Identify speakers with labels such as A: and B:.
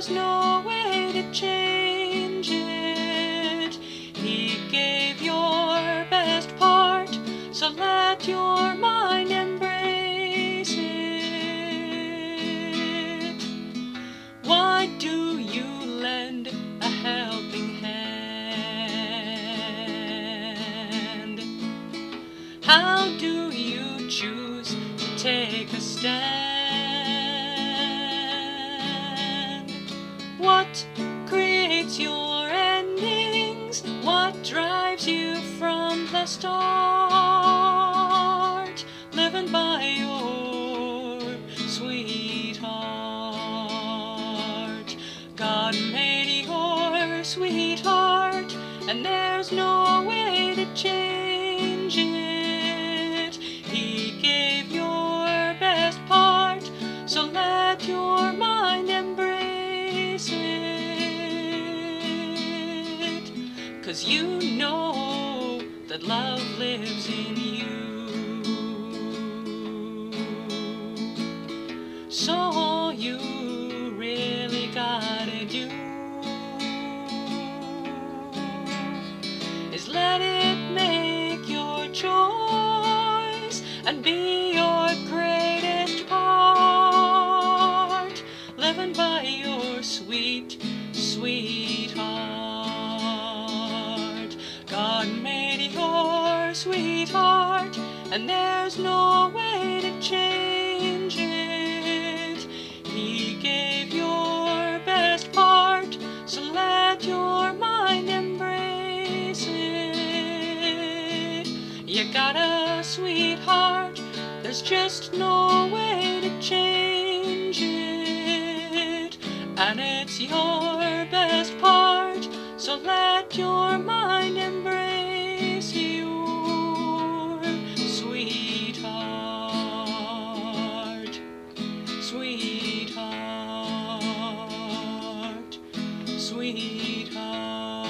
A: there's no way to change it. He gave your best part, so let your mind embrace it. Why do you lend a helping hand? How do you choose to take a stand? What creates your endings? What drives you from the start? Living by your sweetheart. God made your sweetheart, and there's no way to change it. He gave your best part, so let your mind embrace it. 'Cause you know that love lives in you. So all you really gotta do is let it make your choice and be your greatest part. Living by your sweet, sweetheart. God made your sweetheart, and there's no way to change it. He gave your best part, so let your mind embrace it. You got a sweetheart, there's just no way to change it. And it's your best part, so let your mind embrace your sweetheart. Sweetheart, sweetheart.